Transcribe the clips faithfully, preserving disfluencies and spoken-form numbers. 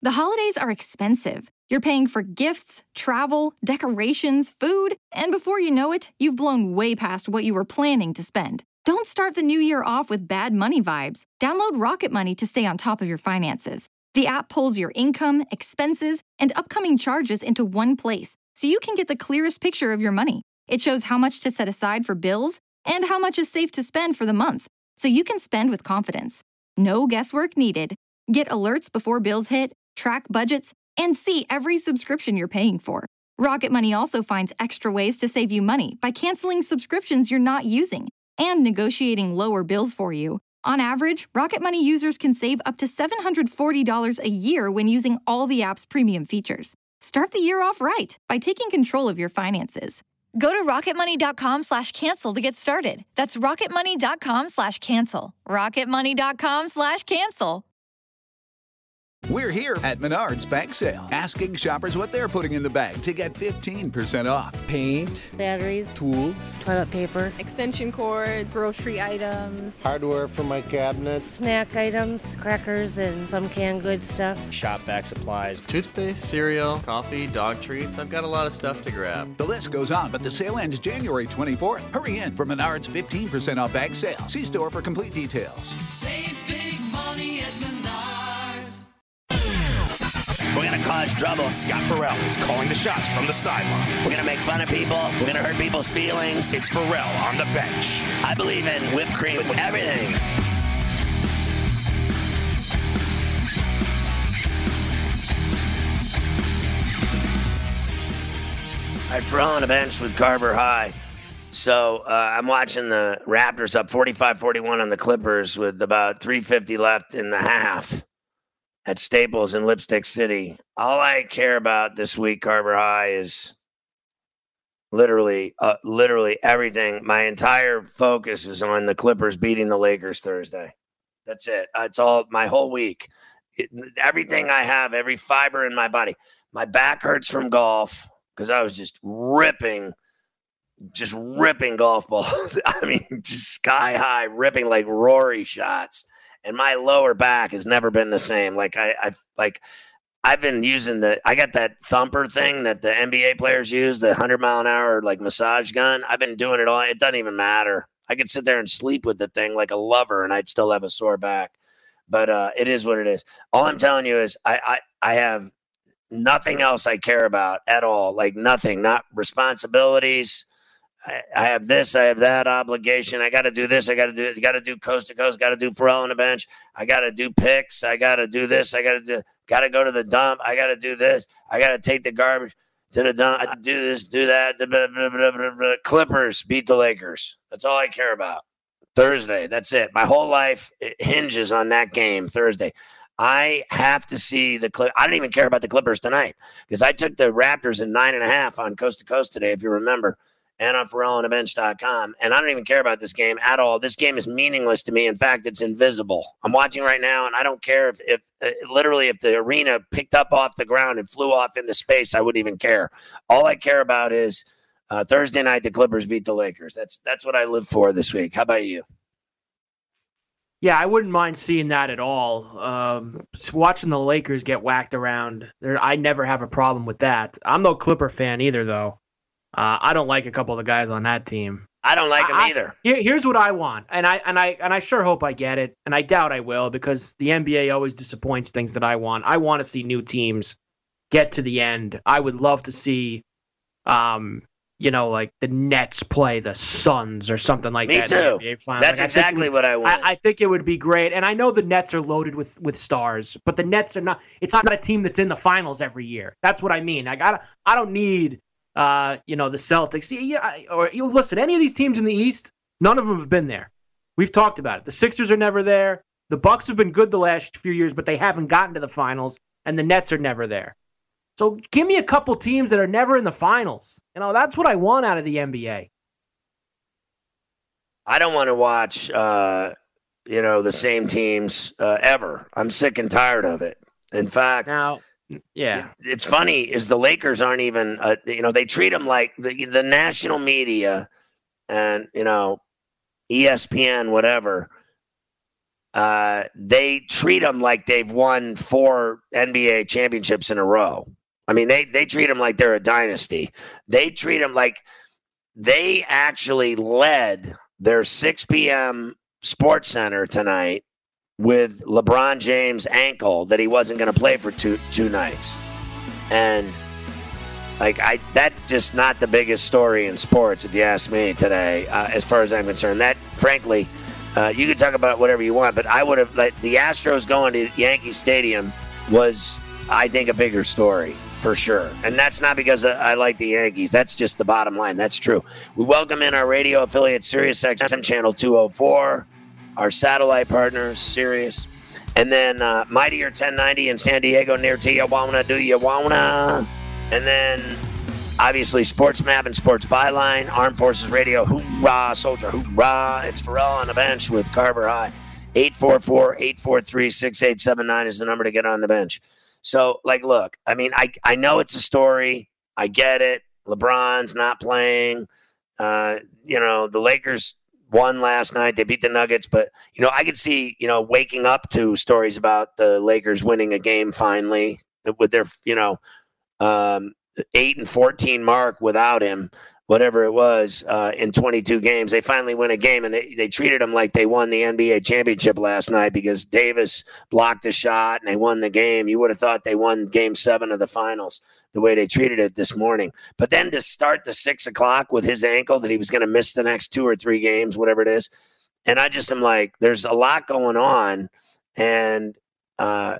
The holidays are expensive. You're paying for gifts, travel, decorations, food, and before you know it, you've blown way past what you were planning to spend. Don't start the new year off with bad money vibes. Download Rocket Money to stay on top of your finances. The app pulls your income, expenses, and upcoming charges into one place, so you can get the clearest picture of your money. It shows how much to set aside for bills and how much is safe to spend for the month, so you can spend with confidence. No guesswork needed. Get alerts before bills hit, track budgets, and see every subscription you're paying for. Rocket Money also finds extra ways to save you money by canceling subscriptions you're not using and negotiating lower bills for you. On average, Rocket Money users can save up to seven hundred forty dollars a year when using all the app's premium features. Start the year off right by taking control of your finances. Go to rocketmoney.com slash cancel to get started. That's rocketmoney.com slash cancel. rocketmoney.com slash cancel. We're here at Menards Bag Sale, asking shoppers what they're putting in the bag to get fifteen percent off. Paint, batteries, tools, toilet paper, extension cords, grocery items, hardware for my cabinets, snack items, crackers, and some canned goods stuff. Shop vac supplies, toothpaste, cereal, coffee, dog treats. I've got a lot of stuff to grab. The list goes on, but the sale ends January twenty-fourth. Hurry in for Menards fifteen percent off bag sale. See store for complete details. Save big money at Menards. We're going to cause trouble. Scott Farrell is calling the shots from the sideline. We're going to make fun of people. We're going to hurt people's feelings. It's Farrell on the bench. I believe in whipped cream with everything. I Farrell on the bench with Carver High. So uh, I'm watching the Raptors up forty-five forty-one on the Clippers with about three fifty left in the half at Staples in Lipstick City. All I care about this week, Carver High, is literally, uh, literally everything. My entire focus is on the Clippers beating the Lakers Thursday. That's it. It's all my whole week. It, everything I have, every fiber in my body. My back hurts from golf because I was just ripping, just ripping golf balls. I mean, just sky high, ripping like Rory shots. And my lower back has never been the same. Like I, I like I've been using the, I got that thumper thing that the N B A players use, the hundred mile an hour, like massage gun. I've been doing it all. It doesn't even matter. I could sit there and sleep with the thing like a lover and I'd still have a sore back, but uh, it is what it is. All I'm telling you is I, I, I have nothing else I care about at all. Like nothing, not responsibilities. I, I have this, I have that obligation. I got to do this. I got to do, got to do coast to coast. Got to do Farrell on the bench. I got to do picks. I got to do this. I got to do, got to go to the dump. I got to do this. I got to take the garbage to the dump. I do this, do that. Blah, blah, blah, blah, blah. Clippers beat the Lakers. That's all I care about. Thursday. That's it. My whole life it hinges on that game Thursday. I have to see the Clip. I don't even care about the Clippers tonight because I took the Raptors in nine and a half on Coast to Coast today, if you remember. And on Farrell on the bench dot com. And I don't even care about this game at all. This game is meaningless to me. In fact, it's invisible. I'm watching right now, and I don't care if, if uh, literally if the arena picked up off the ground and flew off into space, I wouldn't even care. All I care about is uh, Thursday night, the Clippers beat the Lakers. That's that's what I live for this week. How about you? Yeah, I wouldn't mind seeing that at all. Um, watching the Lakers get whacked around, there, I never have a problem with that. I'm no Clipper fan either, though. Uh, I don't like a couple of the guys on that team. I don't like them I, either. Here, here's what I want, and I and I and I sure hope I get it, and I doubt I will because the N B A always disappoints things that I want. I want to see new teams get to the end. I would love to see, um, you know, like the Nets play the Suns or something like Me that. Me too. That's like, exactly would, what I want. I, I think it would be great, and I know the Nets are loaded with with stars, but the Nets are not. It's not a team that's in the finals every year. That's what I mean. Like I, I don't need. Uh, you know, the Celtics. Yeah, or you listen, any of these teams in the East, none of them have been there. We've talked about it. The Sixers are never there. The Bucks have been good the last few years, but they haven't gotten to the finals, and the Nets are never there. So give me a couple teams that are never in the finals. You know, that's what I want out of the N B A. I don't want to watch, uh, you know, the same teams uh, ever. I'm sick and tired of it. In fact, now. Yeah, it, it's funny is the Lakers aren't even, uh, you know, they treat them like the the national media and, you know, E S P N, whatever. uh, they treat them like they've won four N B A championships in a row. I mean, they, they treat them like they're a dynasty. They treat them like they actually led their six p.m. Sports Center tonight with LeBron James' ankle that he wasn't going to play for two two nights. And like I, that's just not the biggest story in sports, if you ask me today, uh, as far as I'm concerned. That, frankly, uh, you can talk about whatever you want, but I would have, like, the Astros going to Yankee Stadium was, I think, a bigger story for sure. And that's not because I like the Yankees. That's just the bottom line. That's true. We welcome in our radio affiliate, Sirius X M Channel two oh four, our satellite partners, Sirius, and then uh, Mightier ten ninety in San Diego near Tijuana. Do you wanna? And then, obviously, Sports Map and Sports Byline, Armed Forces Radio, hoorah, soldier, hoorah. It's Pharrell on the bench with Carver High. eight four four, eight four three, six eight seven nine is the number to get on the bench. So, like, look, I mean, I, I know it's a story. I get it. LeBron's not playing. Uh, you know, the Lakers won last night. They beat the Nuggets. But, you know, I could see, you know, waking up to stories about the Lakers winning a game finally with their, you know, Um, eight and fourteen mark without him, whatever it was, uh, in twenty-two games. They finally win a game, and they, they treated him like they won the N B A championship last night because Davis blocked a shot and they won the game. You would have thought they won game seven of the finals the way they treated it this morning. But then to start the six o'clock with his ankle that he was going to miss the next two or three games, whatever it is. And I just am like, there's a lot going on. And, uh,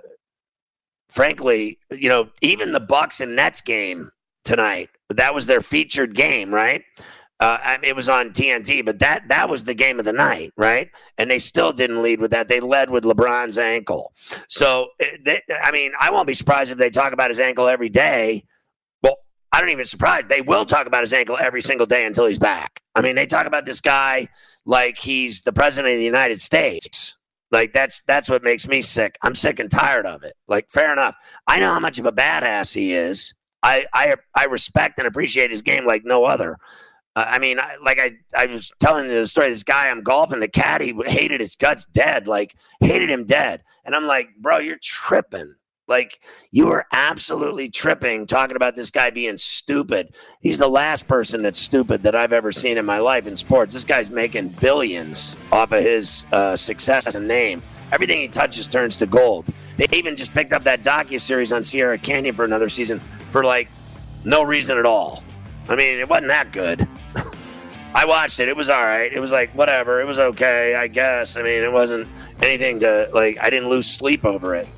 frankly, you know, even the Bucks and Nets game tonight, that was their featured game, right? Uh, I mean, it was on T N T, but that that was the game of the night, right? And they still didn't lead with that. They led with LeBron's ankle. So, they, I mean, I won't be surprised if they talk about his ankle every day. Well, I don't even surprised. They will talk about his ankle every single day until he's back. I mean, they talk about this guy like he's the president of the United States. Like, that's that's what makes me sick. I'm sick and tired of it. Like, fair enough. I know how much of a badass he is. I I, I respect and appreciate his game like no other. Uh, I mean, I, like I, I was telling you the story, this guy I'm golfing, the caddy hated his guts dead, like hated him dead. And I'm like, bro, you're tripping. Like, you are absolutely tripping talking about this guy being stupid. He's the last person that's stupid that I've ever seen in my life in sports. This guy's making billions off of his uh, success and name. Everything he touches turns to gold. They even just picked up that docuseries on Sierra Canyon for another season for, like, no reason at all. I mean, it wasn't that good. I watched it. It was all right. It was like, whatever. It was okay, I guess. I mean, it wasn't anything to, like, I didn't lose sleep over it.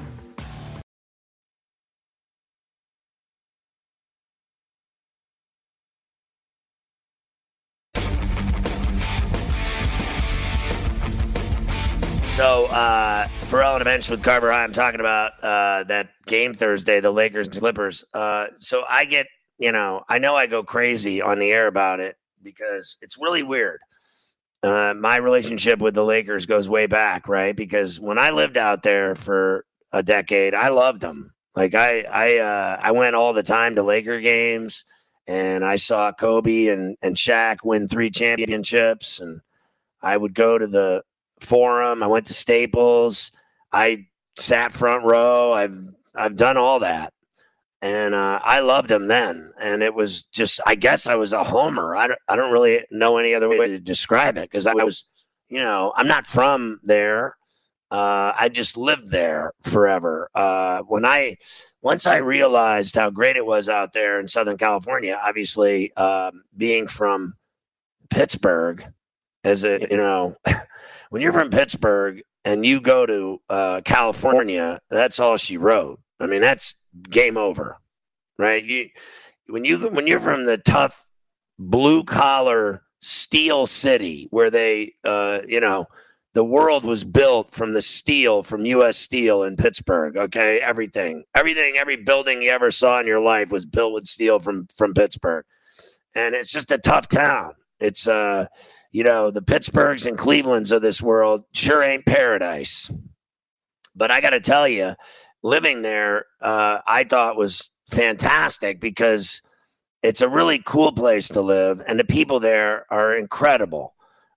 So, uh, Pharrell on the bench with Carver High. I'm talking about uh, that game Thursday, the Lakers and Clippers. Uh, so I get, you know, I know I go crazy on the air about it because it's really weird. Uh, my relationship with the Lakers goes way back, right? Because when I lived out there for a decade, I loved them. Like I, I, uh, I went all the time to Laker games, and I saw Kobe and and Shaq win three championships, and I would go to the Forum. I went to Staples. I sat front row. I've I've done all that, and uh, I loved them then. And it was just, I guess I was a homer. I don't, I don't really know any other way to describe it because I was, you know, I'm not from there. Uh, I just lived there forever. Uh, when I once I realized how great it was out there in Southern California, obviously um, being from Pittsburgh, as a you know. When you're from Pittsburgh and you go to uh, California, that's all she wrote. I mean, that's game over, right? You, when you when you're from the tough blue collar steel city where they, uh, you know, the world was built from the steel from U S Steel in Pittsburgh. Okay, everything, everything, every building you ever saw in your life was built with steel from from Pittsburgh, and it's just a tough town. It's uh. You know, the Pittsburghs and Clevelands of this world sure ain't paradise. But I got to tell you, living there, uh, I thought was fantastic because it's a really cool place to live, and the people there are incredible.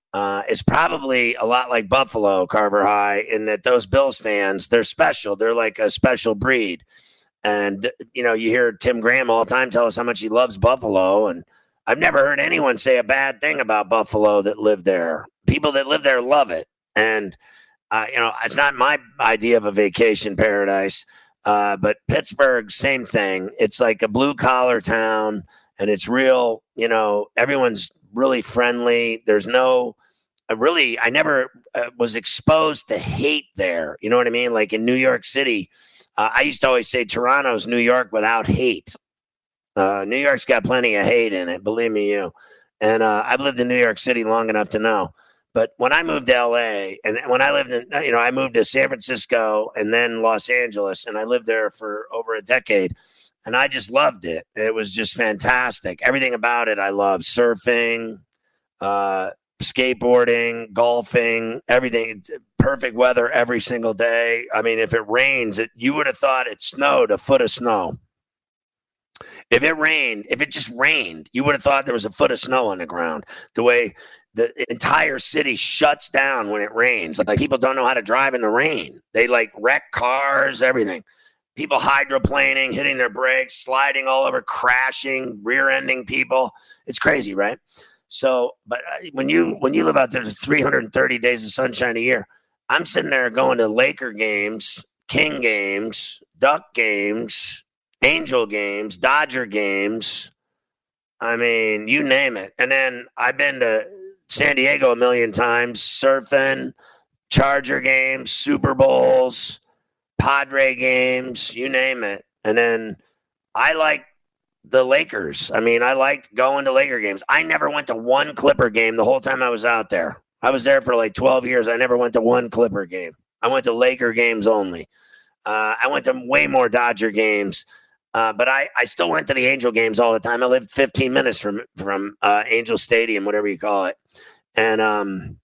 uh, is probably a lot like Buffalo, Carver High, in that those Bills fans, they're special. They're like a special breed. And, you know, you hear Tim Graham all the time tell us how much he loves Buffalo. And I've never heard anyone say a bad thing about Buffalo that live there. People that live there love it. And, uh, you know, it's not my idea of a vacation paradise. Uh, but Pittsburgh, same thing. It's like a blue collar town, and it's real, you know, everyone's really friendly. There's no, uh, really, I never uh, was exposed to hate there. You know what I mean? Like in New York City, uh, I used to always say Toronto's New York without hate. Uh, New York's got plenty of hate in it, believe me, you. And uh, I've lived in New York City long enough to know. But when I moved to L A, and when I lived in, you know, I moved to San Francisco and then Los Angeles, and I lived there for over a decade, and I just loved it. It was just fantastic. Everything about it I loved. Surfing, uh, skateboarding, golfing, everything. Perfect weather every single day. I mean, if it rains, it, you would have thought it snowed a foot of snow. If it rained, if it just rained, you would have thought there was a foot of snow on the ground. The way the entire city shuts down when it rains. Like, people don't know how to drive in the rain. They like wreck cars, everything. People hydroplaning, hitting their brakes, sliding all over, crashing, rear-ending people. It's crazy, right? So, but when you when you live out there, there's three hundred thirty days of sunshine a year. I'm sitting there going to Laker games, King games, Duck games, Angel games, Dodger games. I mean, you name it. And then I've been to San Diego a million times, surfing, Charger games, Super Bowls, Padre games, you name it. And then I like the Lakers. I mean, I liked going to Laker games. I never went to one Clipper game the whole time I was out there. I was there for like twelve years. I never went to one Clipper game. I went to Laker games only. Uh, I went to way more Dodger games. Uh, but I, I still went to the Angel games all the time. I lived fifteen minutes from from uh, Angel Stadium, whatever you call it. And um,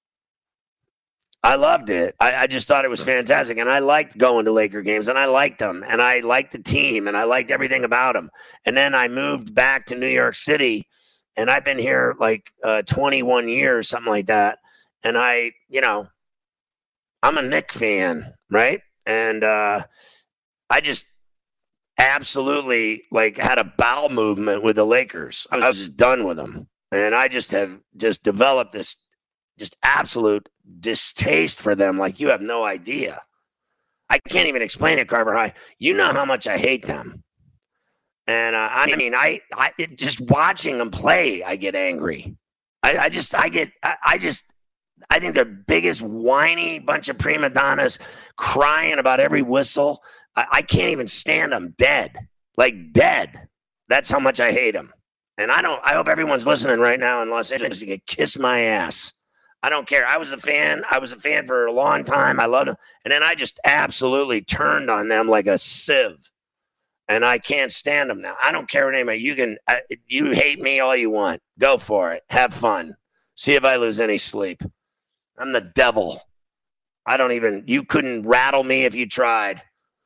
I loved it. I, I just thought it was fantastic. And I liked going to Laker games, and I liked them. And I liked the team, and I liked everything about them. And then I moved back to New York City, and I've been here like uh, twenty-one years, something like that. And I, you know, I'm a Knicks fan, right? And uh, I just absolutely like had a bowel movement with the Lakers. I was just done with them. And I just have just developed this just absolute distaste for them. Like, you have no idea. I can't even explain it, Carver High. You know how much I hate them. And uh, I mean, I, I it, just watching them play, I get angry. I, I just, I get, I, I just, I think they're biggest whiny bunch of prima donnas crying about every whistle. I, I can't even stand them dead, like dead. That's how much I hate them. And I don't, I hope everyone's listening right now in Los Angeles. You can kiss my ass. I don't care. I was a fan. I was a fan for a long time. I loved them. And then I just absolutely turned on them like a sieve. And I can't stand them now. I don't care what anybody, you can, I, you hate me all you want. Go for it. Have fun. See if I lose any sleep. I'm the devil. I don't even, you couldn't rattle me if you tried.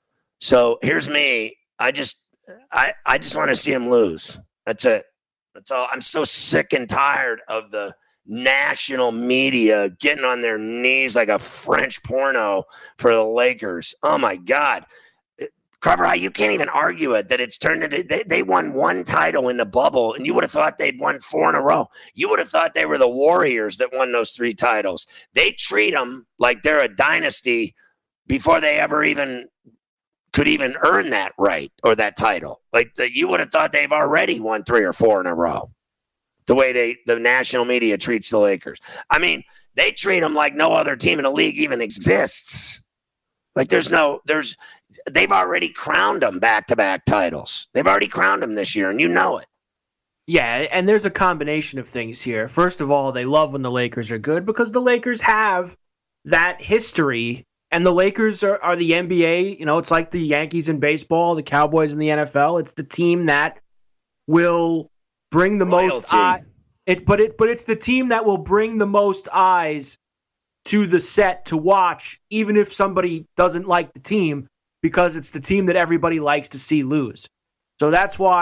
So here's me. I just, I, I just want to see him lose. That's it. That's all. I'm so sick and tired of the national media getting on their knees like a French porno for the Lakers. Oh my God. Carver High, you can't even argue it that it's turned into, they, they won one title in the bubble, and you would have thought they'd won four in a row. You would have thought they were the Warriors that won those three titles. They treat them like they're a dynasty before they ever even could even earn that right or that title. Like, the, you would have thought they've already won three or four in a row. The way they the national media treats the Lakers. I mean, they treat them like no other team in the league even exists. Like, there's no, there's, they've already crowned them back-to-back titles. They've already crowned them this year, and you know it. Yeah, and there's a combination of things here. First of all, they love when the Lakers are good because the Lakers have that history, and the Lakers are, are the N B A. You know, it's like the Yankees in baseball, the Cowboys in the N F L. It's the team that will bring the Loyalty. most eyes. It, but it, but it's the team that will bring the most eyes to the set to watch, even if somebody doesn't like the team, because it's the team that everybody likes to see lose. So that's why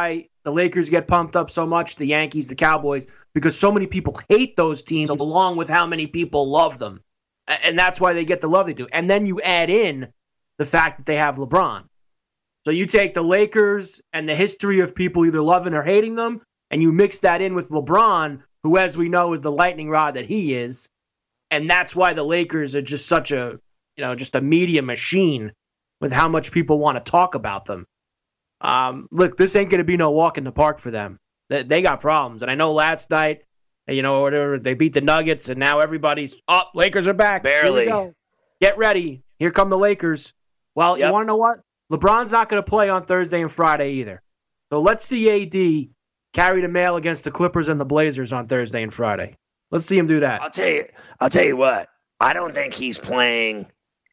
the Lakers get pumped up so much, the Yankees, the Cowboys, because so many people hate those teams along with how many people love them. And that's why they get the love they do. And then you add in the fact that they have LeBron. So you take the Lakers and the history of people either loving or hating them, and you mix that in with LeBron, who, as we know, is the lightning rod that he is. And that's why the Lakers are just such a, you know, just a media machine with how much people want to talk about them. Um, look, this ain't going to be no walk in the park for them. They, they got problems. And I know last night, you know, whatever, they beat the Nuggets, and now everybody's, oh, Lakers are back. Barely. Here we go. Get ready. Here come the Lakers. Well, yep. You want to know what? LeBron's not going to play on Thursday and Friday either. So let's see A D carry the mail against the Clippers and the Blazers on Thursday and Friday. Let's see him do that. I'll tell you. I'll tell you what. I don't think he's playing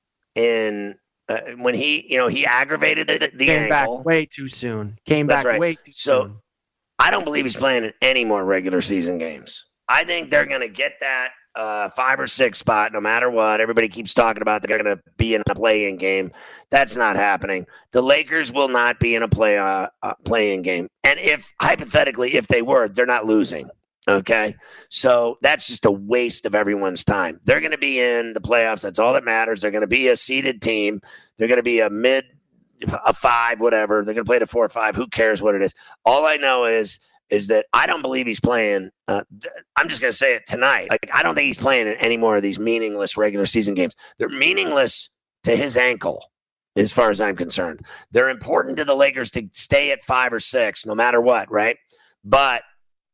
in uh, when he, you know, he aggravated the, the Came ankle. back way too soon. Came That's back right. way too so, soon. I don't believe he's playing in any more regular season games. I think they're going to get that uh, five or six spot no matter what. Everybody keeps talking about they're going to be in a play-in game. That's not happening. The Lakers will not be in a play uh, uh, play-in game. And if, hypothetically, if they were, they're not losing. Okay? So that's just a waste of everyone's time. They're going to be in the playoffs. That's all that matters. They're going to be a seeded team. They're going to be a mid a five, whatever. They're going to play the four or five. Who cares what it is? All I know is is that I don't believe he's playing. Uh, I'm just going to say it tonight. Like, I don't think he's playing in any more of these meaningless regular season games. They're meaningless to his ankle, as far as I'm concerned. They're important to the Lakers to stay at five or six, no matter what, right? But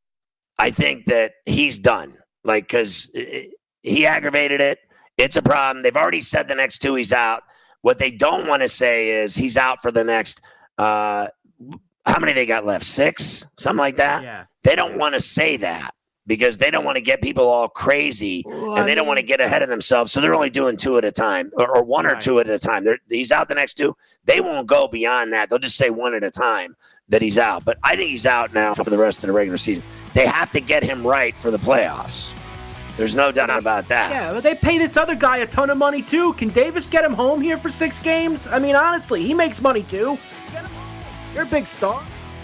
I think that he's done. Like, because he aggravated it. It's a problem. They've already said the next two he's out. What they don't want to say is he's out for the next, uh, how many they got left? Six? Something like that? Yeah. They don't want to say that because they don't want to get people all crazy well, and they don't want to get ahead of themselves. So they're only doing two at a time or, or one right. or two at a time. They're, he's out the next two. They won't go beyond that. They'll just say one at a time that he's out. But I think he's out now for the rest of the regular season. They have to get him right for the playoffs. There's no doubt about that. Yeah, but they pay this other guy a ton of money, too. Can Davis get him home here for six games? I mean, honestly, he makes money, too. Get him home. You're a big star.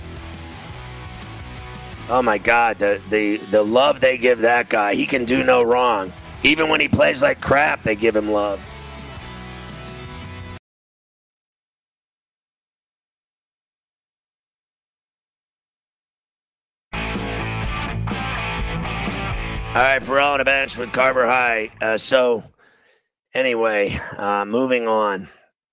Oh, my God. The, the, the love they give that guy. He can do no wrong. Even when he plays like crap, they give him love. All right, Pharrell on the bench with Carver High. Uh, so, anyway, uh, moving on.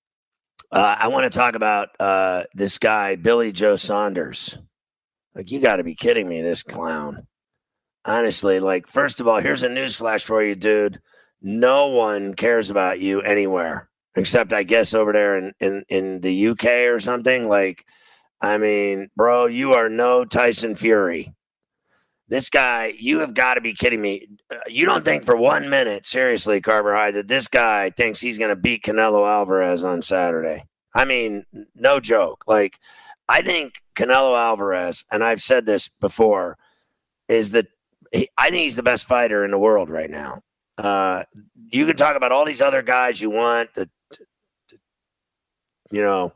Uh, I want to talk about uh, this guy, Billy Joe Saunders. Like, you got to be kidding me, this clown. Honestly, like, first of all, here's a newsflash for you, dude. No one cares about you anywhere, except, I guess, over there in, in, in the U K or something. Like, I mean, bro, you are no Tyson Fury. This guy, you have got to be kidding me. You don't think for one minute, seriously, Carver High, that this guy thinks he's going to beat Canelo Alvarez on Saturday. I mean, no joke. Like, I think Canelo Alvarez, and I've said this before, is that he, I think he's the best fighter in the world right now. Uh, you can talk about all these other guys you want, the, the you know,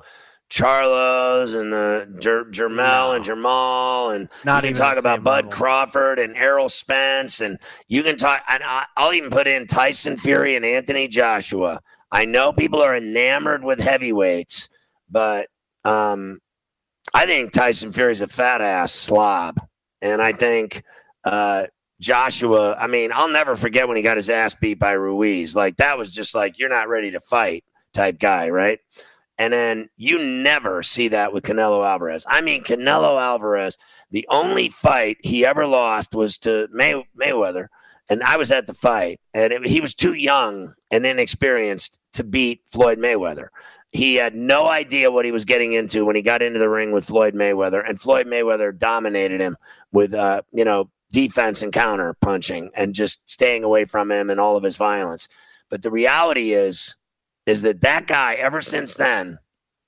Charlos and the Jer- Jermel no. and Jermal, and Not you can talk about Bud level. Crawford and Errol Spence, and you can talk, and I'll even put in Tyson Fury and Anthony Joshua. I know people are enamored with heavyweights, but um, I think Tyson Fury's a fat ass slob, and I think uh, Joshua. I mean, I'll never forget when he got his ass beat by Ruiz. Like, that was just like, you're not ready to fight type guy, right? And then you never see that with Canelo Alvarez. I mean, Canelo Alvarez, the only fight he ever lost was to May- Mayweather, and I was at the fight, and it, he was too young and inexperienced to beat Floyd Mayweather. He had no idea what he was getting into when he got into the ring with Floyd Mayweather, and Floyd Mayweather dominated him with, uh, you know, defense and counter punching and just staying away from him and all of his violence. But the reality is, is that that guy, ever since then,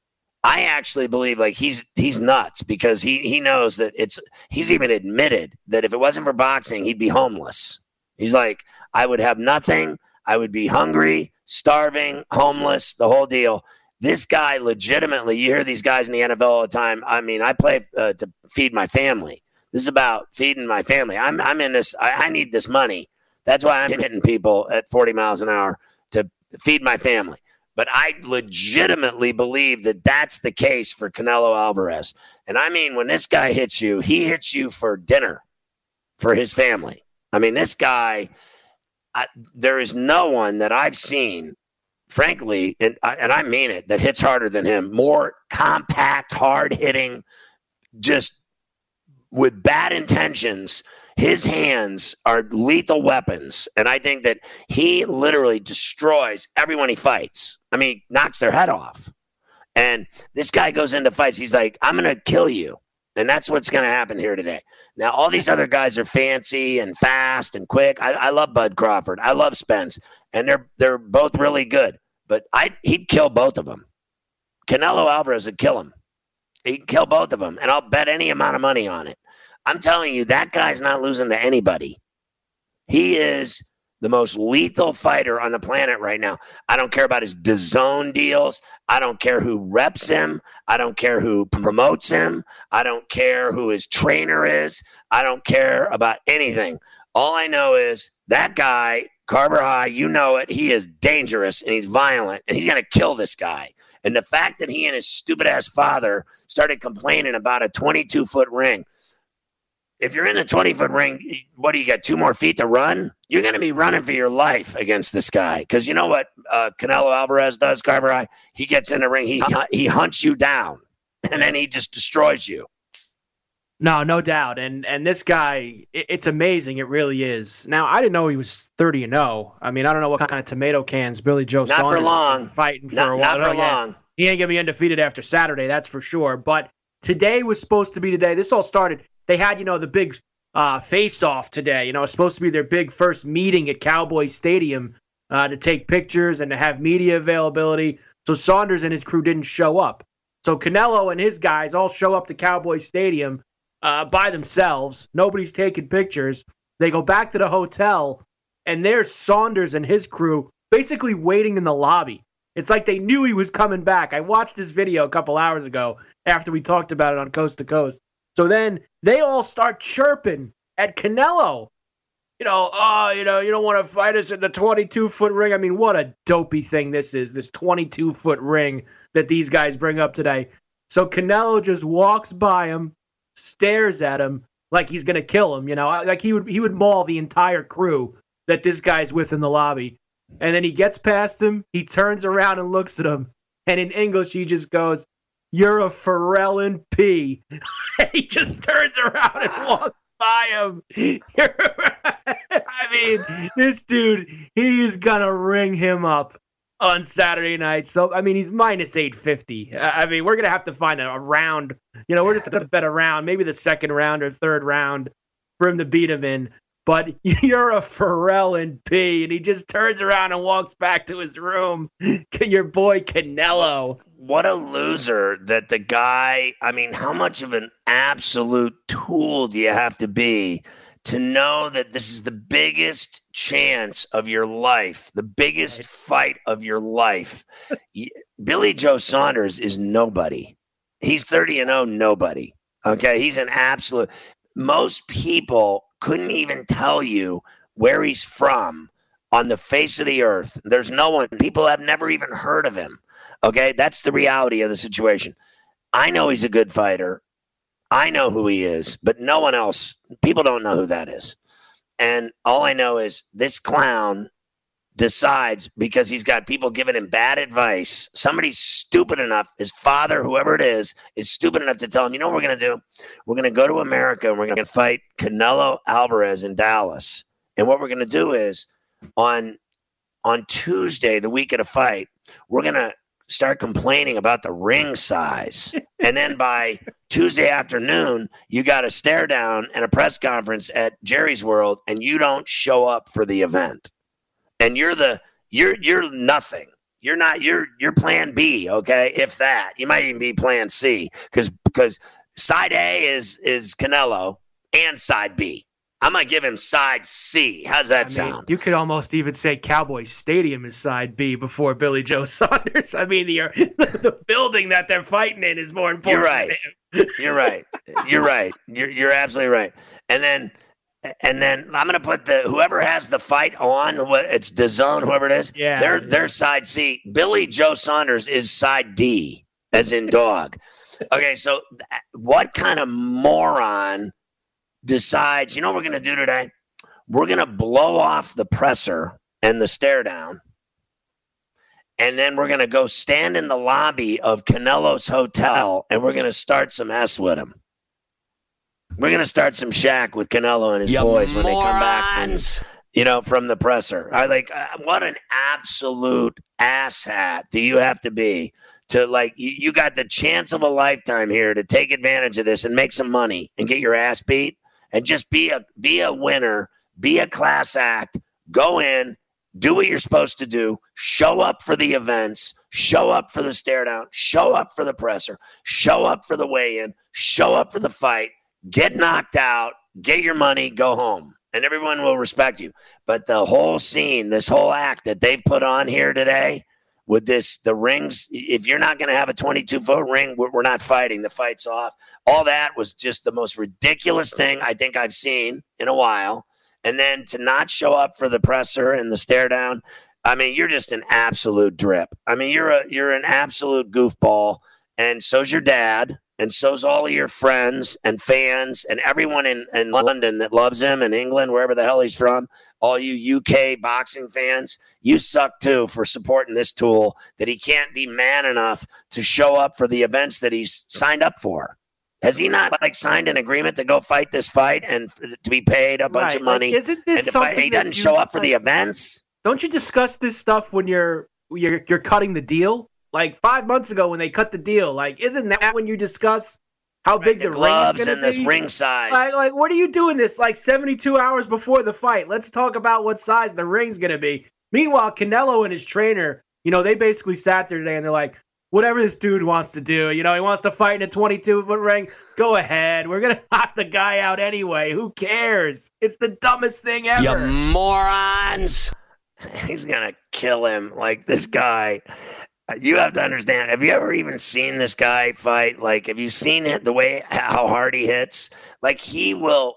I actually believe like he's he's nuts because he he knows that it's he's even admitted that if it wasn't for boxing, he'd be homeless. He's like, I would have nothing. I would be hungry, starving, homeless, the whole deal. This guy legitimately, you hear these guys in the N F L all the time. I mean, I play uh, to feed my family. This is about feeding my family. I'm I'm in this. I, I need this money. That's why I'm hitting people at forty miles an hour to feed my family. But I legitimately believe that that's the case for Canelo Alvarez. And I mean, when this guy hits you, he hits you for dinner for his family. I mean, this guy, I, there is no one that I've seen, frankly, and I, and I mean it, that hits harder than him. More compact, hard-hitting, just with bad intentions. His hands are lethal weapons, and I think that he literally destroys everyone he fights. I mean, knocks their head off. And this guy goes into fights. He's like, I'm going to kill you. And that's what's going to happen here today. Now, all these other guys are fancy and fast and quick. I, I love Bud Crawford. I love Spence. And they're they're both really good. But I he'd kill both of them. Canelo Alvarez would kill him. He'd kill both of them. And I'll bet any amount of money on it. I'm telling you, that guy's not losing to anybody. He is the most lethal fighter on the planet right now. I don't care about his D A Z N deals. I don't care who reps him. I don't care who promotes him. I don't care who his trainer is. I don't care about anything. All I know is that guy, Carver High, you know it, he is dangerous and he's violent and he's going to kill this guy. And the fact that he and his stupid-ass father started complaining about a twenty-two-foot ring, if you're in a twenty-foot ring, what do you got, two more feet to run? You're going to be running for your life against this guy. Because you know what uh, Canelo Alvarez does, Carver High? He gets in the ring, he he hunts you down, and then he just destroys you. No, no doubt. And and this guy, it, it's amazing. It really is. Now, I didn't know he was thirty and oh. I mean, I don't know what kind of tomato cans Billy Joe Not Saunders for long. is fighting for not, a while. Not for oh, yeah. long. He ain't going to be undefeated after Saturday, that's for sure. But today was supposed to be today. This all started. They had, you know, the big uh, face-off today. You know, it's supposed to be their big first meeting at Cowboys Stadium uh, to take pictures and to have media availability. So Saunders and his crew didn't show up. So Canelo and his guys all show up to Cowboys Stadium uh, by themselves. Nobody's taking pictures. They go back to the hotel, and there's Saunders and his crew basically waiting in the lobby. It's like they knew he was coming back. I watched this video a couple hours ago after we talked about it on Coast to Coast. So then they all start chirping at Canelo. You know, oh, you know, you don't want to fight us in the twenty-two-foot ring. I mean, what a dopey thing this is, this twenty-two-foot ring that these guys bring up today. So Canelo just walks by him, stares at him like he's going to kill him, you know, like he would he would maul the entire crew that this guy's with in the lobby. And then he gets past him, he turns around and looks at him, and in English he just goes, "You're a Pharrell P." And he just turns around and walks by him. I mean, this dude, he is going to ring him up on Saturday night. So, I mean, he's minus eight fifty. I mean, we're going to have to find a, a round. You know, we're just going to bet a round, maybe the second round or third round for him to beat him in. But you're a Pharrell P. And he just turns around and walks back to his room. Your boy Canelo. What a loser that the guy, I mean, how much of an absolute tool do you have to be to know that this is the biggest chance of your life, the biggest fight of your life? Billy Joe Saunders is nobody. He's thirty and oh, nobody. Okay, he's an absolute. Most people couldn't even tell you where he's from on the face of the earth. There's no one. People have never even heard of him. Okay, that's the reality of the situation. I know he's a good fighter. I know who he is, but no one else, people don't know who that is. And all I know is this clown decides, because he's got people giving him bad advice, somebody's stupid enough, his father, whoever it is, is stupid enough to tell him, you know what we're going to do? We're going to go to America and we're going to fight Canelo Alvarez in Dallas. And what we're going to do is on, on Tuesday, the week of the fight, we're going to start complaining about the ring size. And then by Tuesday afternoon, you got a stare down and a press conference at Jerry's World, and you don't show up for the event. And you're the you're you're nothing. You're not you're you're plan B, okay? If that. You might even be plan C, because because side A is is Canelo and side B. I'm going to give him side C. How's that I sound? mean, you could almost even say Cowboy Stadium is side B before Billy Joe Saunders. I mean, the the building that they're fighting in is more important. You're right. You're right. You're right. You're you're absolutely right. And then and then I'm gonna put the whoever has the fight on. What it's DAZN, whoever it is. Yeah. They're yeah. they're side C. Billy Joe Saunders is side D, as in dog. Okay, so what kind of moron decides? You know what we're gonna do today? We're gonna blow off the presser and the stare down. And then we're going to go stand in the lobby of Canelo's hotel, and we're going to start some S with him. We're going to start some shack with Canelo and his you boys when morons. They come back from, you know, from the presser. I like, uh, what an absolute asshat do you have to be to, like, you, you got the chance of a lifetime here to take advantage of this and make some money and get your ass beat and just be a be a winner, be a class act, go in, do what you're supposed to do, show up for the events, show up for the stare down, show up for the presser, show up for the weigh-in, show up for the fight, get knocked out, get your money, go home, and everyone will respect you. But the whole scene, this whole act that they've put on here today with this, the rings, if you're not going to have a twenty-two foot ring, we're, we're not fighting. The fight's off. All that was just the most ridiculous thing I think I've seen in a while. And then to not show up for the presser and the stare down, I mean, you're just an absolute drip. I mean, you're a you're an absolute goofball, and so's your dad, and so's all of your friends and fans and everyone in, in London that loves him, and England, wherever the hell he's from, all you U K boxing fans, you suck too for supporting this tool that he can't be man enough to show up for the events that he's signed up for. Has he not like signed an agreement to go fight this fight and to be paid a bunch right. of money? Like, isn't this something fight, he doesn't you, show up for like, the events? Don't you discuss this stuff when you're you're you're cutting the deal? Like five months ago when they cut the deal, like isn't that when you discuss how right, big the, the gloves ring is and this be? ring size? Like, like what are you doing this like seventy-two hours before the fight? Let's talk about what size the ring's gonna be. Meanwhile, Canelo and his trainer, you know, they basically sat there today and they're like, whatever this dude wants to do, you know, he wants to fight in a twenty-two foot ring, go ahead. We're going to knock the guy out anyway. Who cares? It's the dumbest thing ever. You morons. He's going to kill him. Like, this guy, you have to understand, have you ever even seen this guy fight? Like, have you seen it, the way, how hard he hits? Like, he will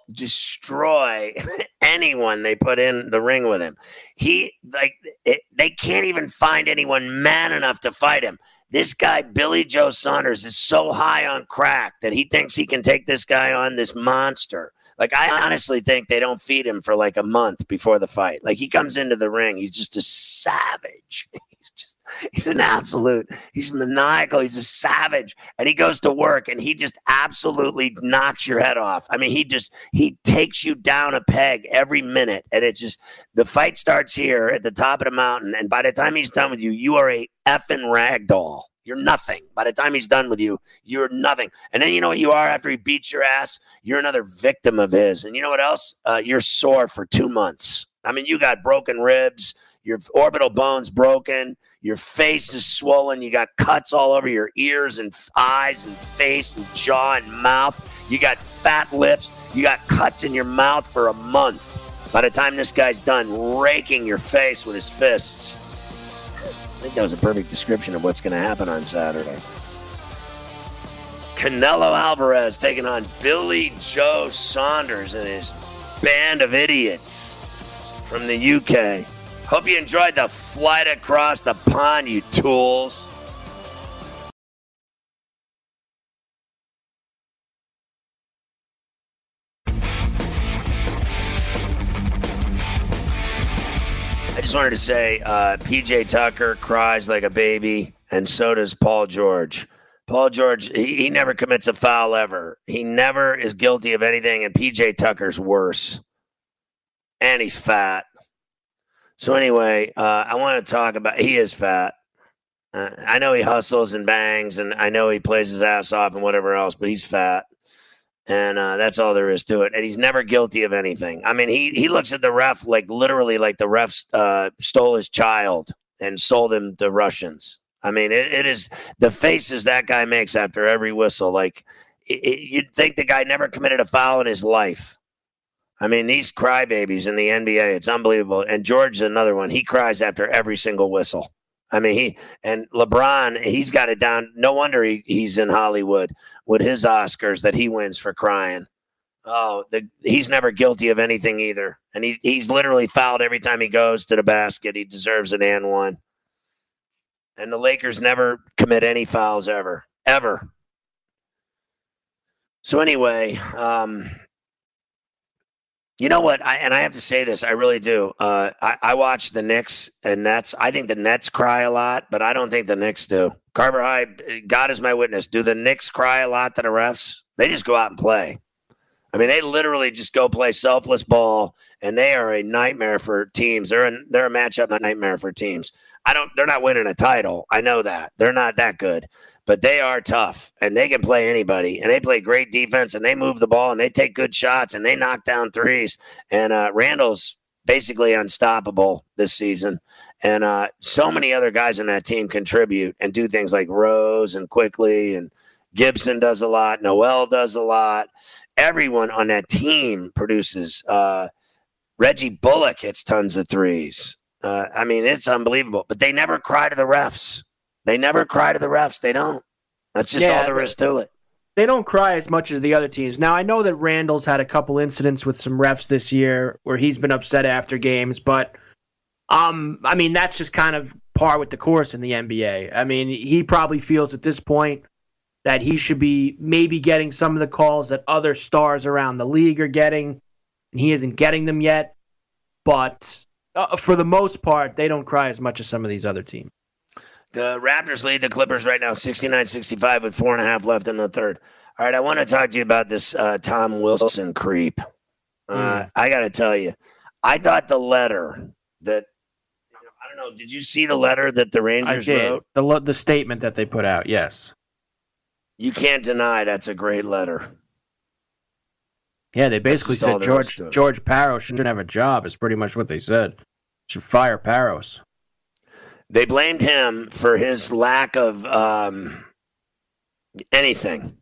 destroy anyone they put in the ring with him. He, like, it, they can't even find anyone man enough to fight him. This guy, Billy Joe Saunders, is so high on crack that he thinks he can take this guy on, this monster. Like, I honestly think they don't feed him for like a month before the fight. Like, he comes into the ring, he's just a savage. He's just, he's an absolute, he's maniacal, he's a savage. And he goes to work and he just absolutely knocks your head off. I mean, he just, he takes you down a peg every minute. And it's just, the fight starts here at the top of the mountain. And by the time he's done with you, you are a effing rag doll. You're nothing. By the time he's done with you, you're nothing. And then you know what you are after he beats your ass? You're another victim of his. And you know what else? Uh, you're sore for two months. I mean, you got broken ribs. Your orbital bone's broken. Your face is swollen. You got cuts all over your ears and eyes and face and jaw and mouth. You got fat lips. You got cuts in your mouth for a month. By the time this guy's done raking your face with his fists. I think that was a perfect description of what's going to happen on Saturday. Canelo Alvarez taking on Billy Joe Saunders and his band of idiots from the U K. Hope you enjoyed the flight across the pond, you tools. I just wanted to say uh, P J Tucker cries like a baby, and so does Paul George. Paul George, he, he never commits a foul ever. He never is guilty of anything, and P J Tucker's worse. And he's fat. So anyway, uh, I want to talk about, he is fat. Uh, I know he hustles and bangs, and I know he plays his ass off and whatever else, but he's fat. And uh, that's all there is to it. And he's never guilty of anything. I mean, he, he looks at the ref like literally like the ref uh, stole his child and sold him to Russians. I mean, it, it is the faces that guy makes after every whistle. Like, it, it, you'd think the guy never committed a foul in his life. I mean, these crybabies in the N B A, it's unbelievable. And George is another one. He cries after every single whistle. I mean, he and LeBron, he's got it down. No wonder he, he's in Hollywood with his Oscars that he wins for crying. Oh, the, he's never guilty of anything either. And he, he's literally fouled every time he goes to the basket. He deserves an and one. And the Lakers never commit any fouls ever, ever. So anyway, um, you know what? I, and I have to say this. I really do. Uh, I, I watch the Knicks and Nets. I think the Nets cry a lot, but I don't think the Knicks do. Carver High, God is my witness. Do the Knicks cry a lot to the refs? They just go out and play. I mean, they literally just go play selfless ball, and they are a nightmare for teams. They're a, they're a matchup nightmare for teams. I don't. They're not winning a title. I know that. They're not that good, but they are tough, and they can play anybody, and they play great defense, and they move the ball, and they take good shots, and they knock down threes. And uh, Randall's basically unstoppable this season, and uh, so many other guys on that team contribute and do things like Rose and Quickly, and Gibson does a lot. Noel does a lot. Everyone on that team produces. Uh, Reggie Bullock hits tons of threes. Uh, I mean, it's unbelievable. But they never cry to the refs. They never cry to the refs. They don't. That's just yeah, all there is to it. They don't cry as much as the other teams. Now, I know that Randall's had a couple incidents with some refs this year where he's been upset after games, but um, I mean, that's just kind of par with the course in the N B A. I mean, he probably feels at this point that he should be maybe getting some of the calls that other stars around the league are getting, and he isn't getting them yet. But uh, for the most part, they don't cry as much as some of these other teams. The Raptors lead the Clippers right now, sixty-nine sixty-five with four and a half left in the third. All right, I want to talk to you about this uh, Tom Wilson creep. Uh, mm. I got to tell you, I thought the letter that, I don't know, did you see the letter that the Rangers I did. wrote? The, the statement that they put out, yes. You can't deny that's a great letter. Yeah, they basically said George George Parros shouldn't have a job, is pretty much what they said. Should fire Parros. They blamed him for his lack of um, anything.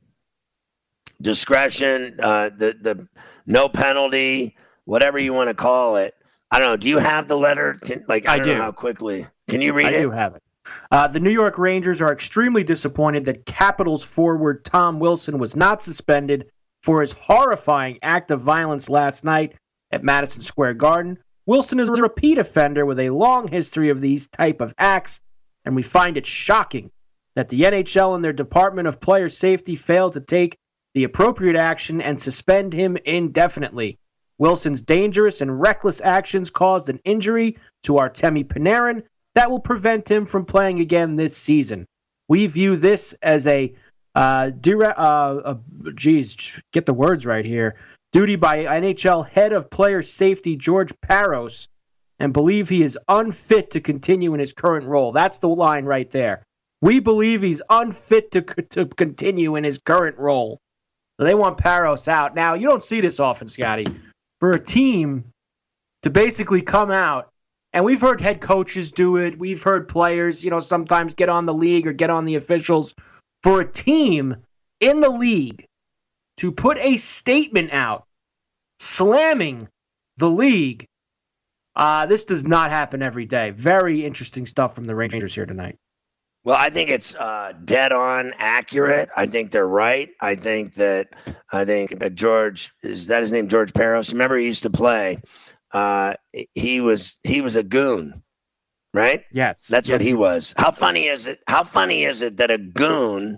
Discretion, uh, the, the no penalty, whatever you want to call it. I don't know. Do you have the letter? Can, like I, I don't do. know how quickly. Can you read I it? I do have it. Uh, the New York Rangers are extremely disappointed that Capitals forward Tom Wilson was not suspended for his horrifying act of violence last night at Madison Square Garden. Wilson is a repeat offender with a long history of these type of acts, and we find it shocking that the N H L and their Department of Player Safety failed to take the appropriate action and suspend him indefinitely. Wilson's dangerous and reckless actions caused an injury to Artemi Panarin that will prevent him from playing again this season. We view this as a, uh, dire- uh, uh, geez, get the words right here, duty by N H L head of player safety George Parros, and believe he is unfit to continue in his current role. That's the line right there. We believe he's unfit to, to continue in his current role. So they want Parros out. Now, you don't see this often, Scotty, for a team to basically come out. And we've heard head coaches do it. We've heard players, you know, sometimes get on the league or get on the officials. For a team in the league to put a statement out slamming the league, uh, this does not happen every day. Very interesting stuff from the Rangers here tonight. Well, I think it's uh, dead on accurate. I think they're right. I think that I think that George, is that his name, George Parros? Remember, he used to play. Uh, he was he was a goon, right? Yes, that's yes, what he was. How funny is it? How funny is it that a goon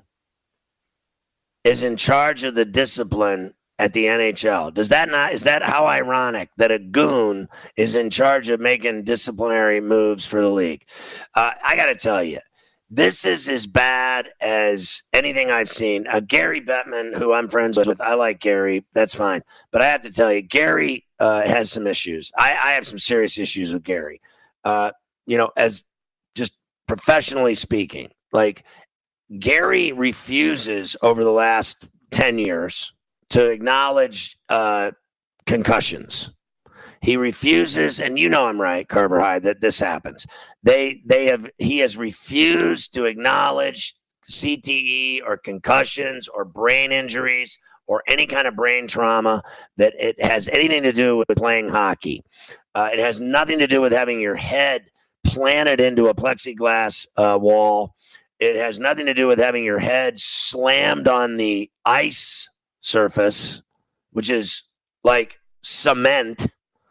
is in charge of the discipline at the N H L? Does that not? Is that how ironic that a goon is in charge of making disciplinary moves for the league? Uh, I got to tell you, this is as bad as anything I've seen. Uh, Gary Bettman, who I'm friends with, I like Gary. That's fine. But I have to tell you, Gary uh, has some issues. I, I have some serious issues with Gary. Uh, you know, as just professionally speaking, like Gary refuses over the last ten years to acknowledge uh, concussions. He refuses, and you know I'm right, Carver High, that this happens. They, they have, he has refused to acknowledge C T E or concussions or brain injuries or any kind of brain trauma that it has anything to do with playing hockey. Uh, it has nothing to do with having your head planted into a plexiglass uh, wall. It has nothing to do with having your head slammed on the ice surface, which is like cement.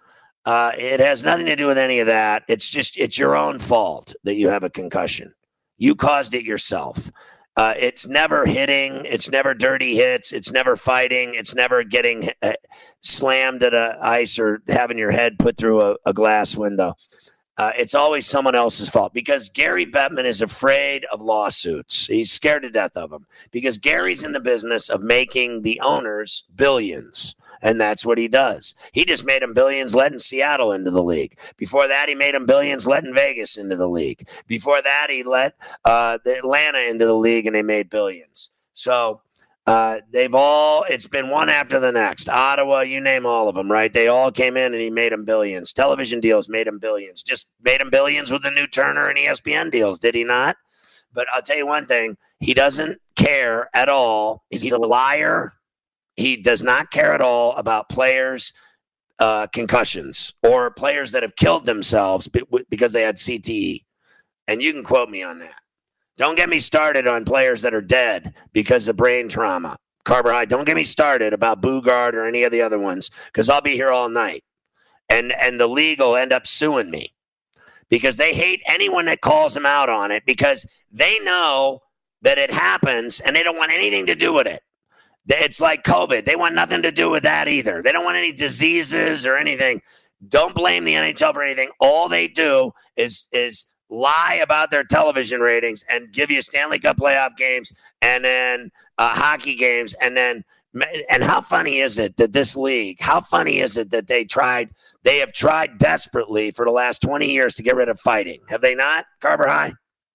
Uh, it has nothing to do with any of that. It's just, it's your own fault that you have a concussion. You caused it yourself. Uh, it's never hitting. It's never dirty hits. It's never fighting. It's never getting uh, slammed at a ice or having your head put through a, a glass window. Uh, it's always someone else's fault because Gary Bettman is afraid of lawsuits. He's scared to death of them because Gary's in the business of making the owners billions. And that's what he does. He just made him billions letting Seattle into the league. Before that, he made him billions letting Vegas into the league. Before that, he let uh, the Atlanta into the league, and they made billions. So uh, they've all, it's been one after the next. Ottawa, you name all of them, right? They all came in, and he made them billions. Television deals made him billions. Just made him billions with the new Turner and E S P N deals, did he not? But I'll tell you one thing. He doesn't care at all. He's a liar. He does not care at all about players' uh, concussions or players that have killed themselves because they had C T E. And you can quote me on that. Don't get me started on players that are dead because of brain trauma. Carver High, don't get me started about Bugard or any of the other ones because I'll be here all night. And, and the league will end up suing me because they hate anyone that calls them out on it because they know that it happens and they don't want anything to do with it. It's like COVID. They want nothing to do with that either. They don't want any diseases or anything. Don't blame the N H L for anything. All they do is is lie about their television ratings and give you Stanley Cup playoff games and then uh, hockey games. And then, and how funny is it that this league, how funny is it that they tried, they have tried desperately for the last twenty years to get rid of fighting. Have they not, Carver High?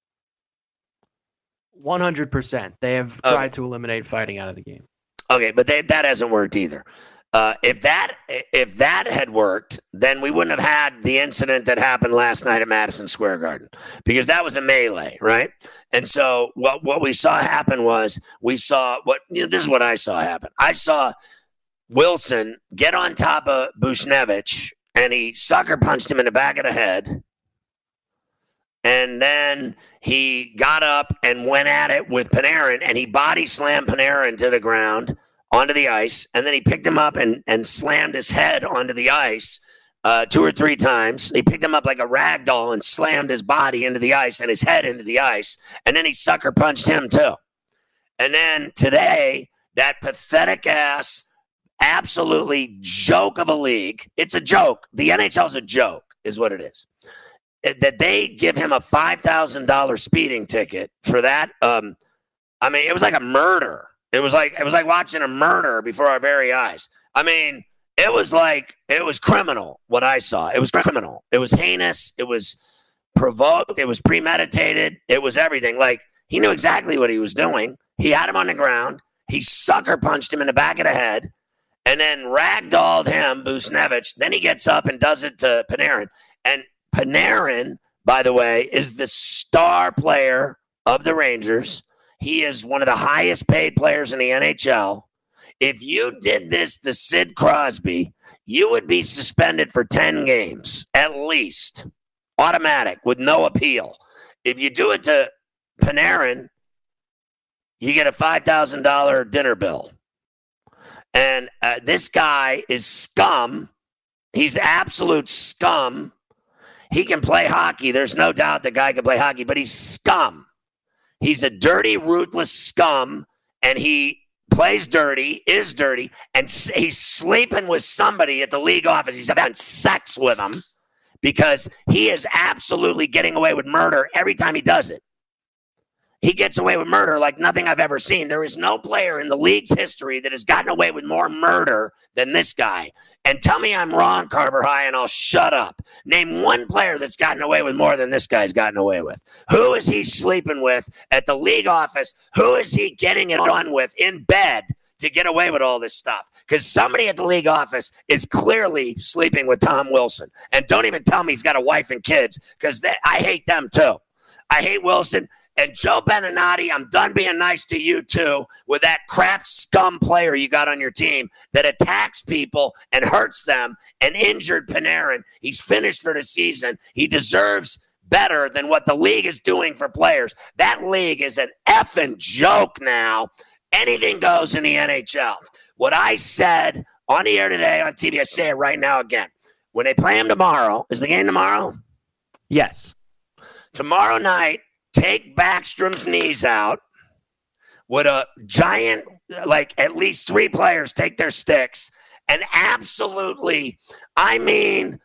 one hundred percent. They have Okay. tried to eliminate fighting out of the game. Okay, but they, that hasn't worked either. Uh, if that if that had worked, then we wouldn't have had the incident that happened last night at Madison Square Garden because that was a melee, right? And so what what we saw happen was we saw what you know. This is what I saw happen. I saw Wilson get on top of Buchnevich and he sucker punched him in the back of the head. And then he got up and went at it with Panarin, and he body slammed Panarin to the ground onto the ice. And then he picked him up and, and slammed his head onto the ice uh, two or three times. He picked him up like a rag doll and slammed his body into the ice and his head into the ice. And then he sucker punched him too. And then today, that pathetic ass, absolutely joke of a league. It's a joke. The N H L is a joke, is what it is. That they give him a five thousand dollars speeding ticket for that. Um, I mean, it was like a murder. It was like it was like watching a murder before our very eyes. I mean, it was like it was criminal what I saw. It was criminal. It was heinous. It was provoked. It was premeditated. It was everything. Like he knew exactly what he was doing. He had him on the ground. He sucker punched him in the back of the head, and then ragdolled him, Buchnevich. Then he gets up and does it to Panarin. And Panarin, by the way, is the star player of the Rangers. He is one of the highest paid players in the N H L. If you did this to Sid Crosby, you would be suspended for ten games, at least. Automatic, with no appeal. If you do it to Panarin, you get a five thousand dollars dinner bill. And uh, this guy is scum. He's absolute scum. He can play hockey. There's no doubt the guy can play hockey, but he's scum. He's a dirty, ruthless scum, and he plays dirty, is dirty, and he's sleeping with somebody at the league office. He's having sex with him because he is absolutely getting away with murder every time he does it. He gets away with murder like nothing I've ever seen. There is no player in the league's history that has gotten away with more murder than this guy. And tell me I'm wrong, Carver High, and I'll shut up. Name one player that's gotten away with more than this guy's gotten away with. Who is he sleeping with at the league office? Who is he getting it on with in bed to get away with all this stuff? Because somebody at the league office is clearly sleeping with Tom Wilson. And don't even tell me he's got a wife and kids, because I hate them too. I hate Wilson. And Joe Beninati, I'm done being nice to you too with that crap scum player you got on your team that attacks people and hurts them and injured Panarin. He's finished for the season. He deserves better than what the league is doing for players. That league is an effing joke now. Anything goes in the N H L. What I said on the air today on T V, I say it right now again. When they play him tomorrow, is the game tomorrow? Yes. Tomorrow night, take Backstrom's knees out with a giant, like at least three players take their sticks and absolutely, I mean,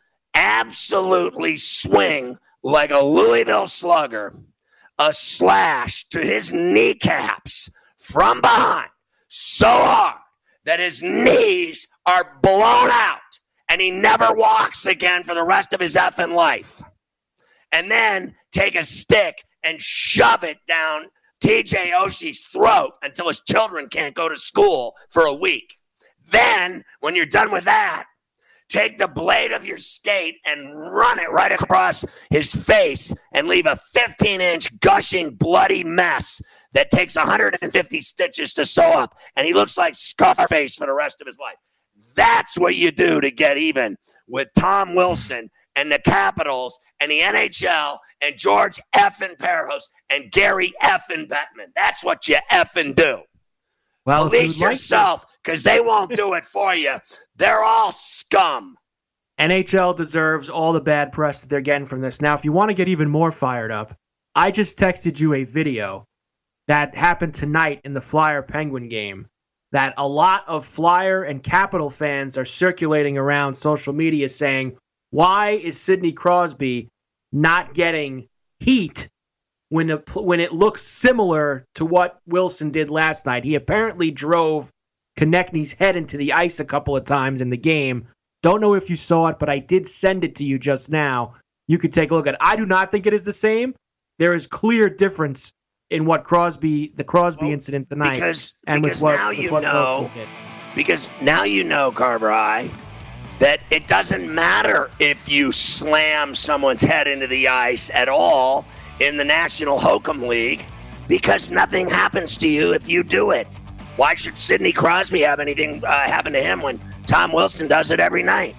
absolutely swing like a Louisville Slugger, a slash to his kneecaps from behind so hard that his knees are blown out and he never walks again for the rest of his effing life. And then take a stick and shove it down T J Oshie's throat until his children can't go to school for a week. Then, when you're done with that, take the blade of your skate and run it right across his face and leave a fifteen-inch gushing bloody mess that takes one hundred fifty stitches to sew up, and he looks like Scarface for the rest of his life. That's what you do to get even with Tom Wilson and the Capitals and the N H L and George effing Parros and Gary effing Bettman. That's what you effing do. Well, police yourself, because they won't do it for you. They're all scum. N H L deserves all the bad press that they're getting from this. Now, if you want to get even more fired up, I just texted you a video that happened tonight in the Flyer-Penguin game that a lot of Flyer and Capital fans are circulating around social media saying, why is Sidney Crosby not getting heat when it, when it looks similar to what Wilson did last night? He apparently drove Konechny's head into the ice a couple of times in the game. Don't know if you saw it, but I did send it to you just now. You could take a look at it. I do not think it is the same. There is clear difference in what Crosby, the Crosby well, incident tonight, because, and because with what, now with you what know, Wilson did. Because now you know, Carver I, that it doesn't matter if you slam someone's head into the ice at all in the National Hockey League, because nothing happens to you if you do it. Why should Sidney Crosby have anything uh, happen to him when Tom Wilson does it every night?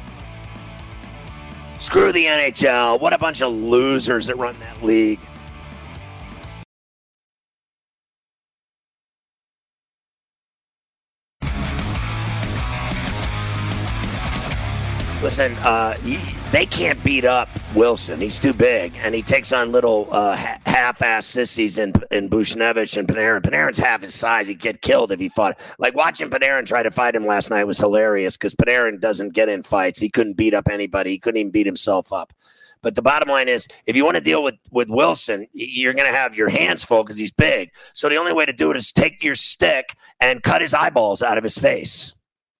Screw the N H L. What a bunch of losers that run that league. Listen, uh, he, they can't beat up Wilson. He's too big, and he takes on little uh, ha- half-ass sissies in, in Buchnevich and Panarin. Panarin's half his size. He'd get killed if he fought. Like, watching Panarin try to fight him last night was hilarious because Panarin doesn't get in fights. He couldn't beat up anybody. He couldn't even beat himself up. But the bottom line is, if you want to deal with, with Wilson, you're going to have your hands full because he's big. So the only way to do it is take your stick and cut his eyeballs out of his face.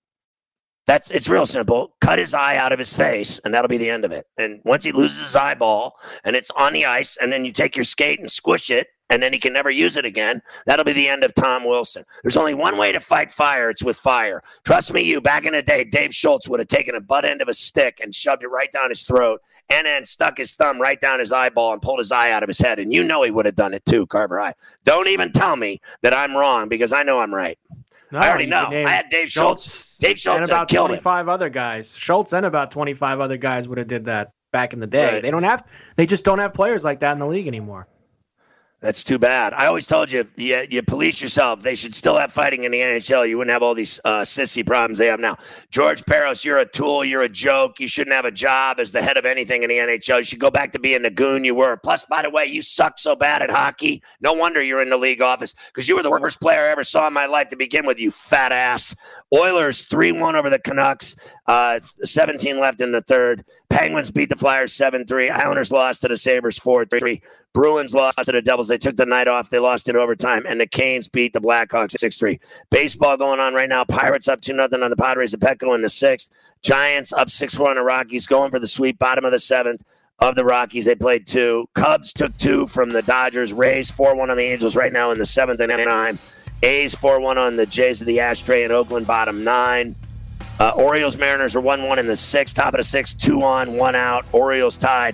That's it's real simple. Cut his eye out of his face, and that'll be the end of it. And once he loses his eyeball, and it's on the ice, and then you take your skate and squish it, and then he can never use it again, that'll be the end of Tom Wilson. There's only one way to fight fire. It's with fire. Trust me, you, back in the day, Dave Schultz would have taken a butt end of a stick and shoved it right down his throat and then stuck his thumb right down his eyeball and pulled his eye out of his head. And you know he would have done it too, Carver. I Don't even tell me that I'm wrong because I know I'm right. No, I already know. I had Dave Schultz. Schultz Dave Schultz and about killed twenty-five him. other guys. Schultz and about twenty-five other guys would have did that back in the day. Right. They don't have. They just don't have players like that in the league anymore. That's too bad. I always told you, you, you police yourself. They should still have fighting in the N H L. You wouldn't have all these uh, sissy problems they have now. George Parros, you're a tool. You're a joke. You shouldn't have a job as the head of anything in the N H L. You should go back to being the goon you were. Plus, by the way, you suck so bad at hockey. No wonder you're in the league office because you were the worst player I ever saw in my life to begin with, you fat ass. Oilers three one over the Canucks. Uh, seventeen left in the third. Penguins beat the Flyers seven three. Islanders lost to the Sabres four three. Bruins lost to the Devils. They took the night off. They lost in overtime. And the Canes beat the Blackhawks six three. Baseball going on right now. Pirates up two nothing on the Padres of Petco in the sixth. Giants up six four on the Rockies, going for the sweep, bottom of the seventh of the Rockies. They played two. Cubs took two from the Dodgers. Rays four one on the Angels right now in the seventh and nine. A's four one on the Jays of the Ashtray in Oakland, bottom nine. Uh, Orioles Mariners are one one in the sixth, top of the sixth, two on, one out. Orioles tied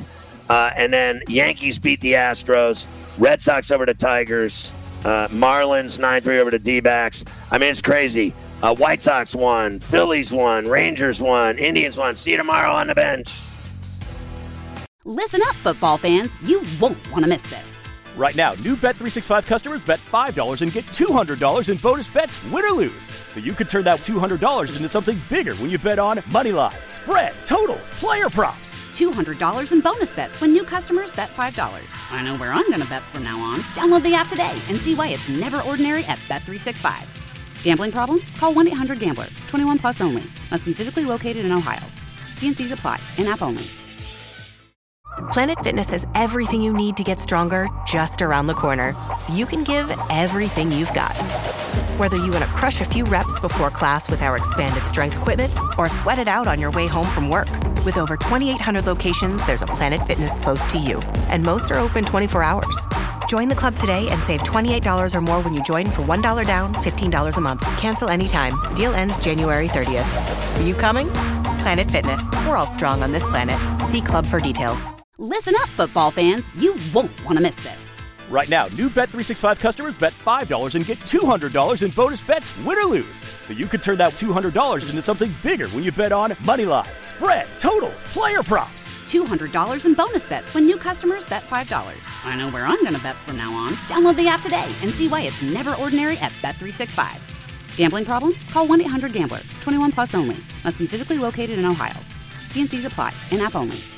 Uh, and then Yankees beat the Astros. Red Sox over to Tigers. Uh, Marlins nine three over to D-backs. I mean, it's crazy. Uh, White Sox won. Phillies won. Rangers won. Indians won. See you tomorrow on the bench. Listen up, football fans. You won't want to miss this. Right now, new Bet three sixty-five customers bet five dollars and get two hundred dollars in bonus bets, win or lose. So you could turn that two hundred dollars into something bigger when you bet on money line, spread, totals, player props. two hundred dollars in bonus bets when new customers bet five dollars. I know where I'm going to bet from now on. Download the app today and see why it's never ordinary at Bet three sixty-five. Gambling problem? Call one eight hundred gambler. twenty-one plus only. Must be physically located in Ohio. T N Cs apply. In-app only. Planet Fitness has everything you need to get stronger just around the corner, so you can give everything you've got. Whether you want to crush a few reps before class with our expanded strength equipment or sweat it out on your way home from work. With over twenty-eight hundred locations, there's a Planet Fitness close to you, and most are open twenty-four hours. Join the club today and save twenty-eight dollars or more when you join for one dollar down, fifteen dollars a month. Cancel anytime. Deal ends January thirtieth. Are you coming? Planet Fitness. We're all strong on this planet. See club for details. Listen up, football fans. You won't want to miss this. Right now, new Bet three sixty-five customers bet five dollars and get two hundred dollars in bonus bets, win or lose. So you could turn that two hundred dollars into something bigger when you bet on money line, spread, totals, player props. two hundred dollars in bonus bets when new customers bet five dollars. I know where I'm going to bet from now on. Download the app today and see why it's never ordinary at Bet three sixty-five. Gambling problem? Call one eight hundred gambler. twenty-one plus only. Must be physically located in Ohio. T N Cs apply. In-app only.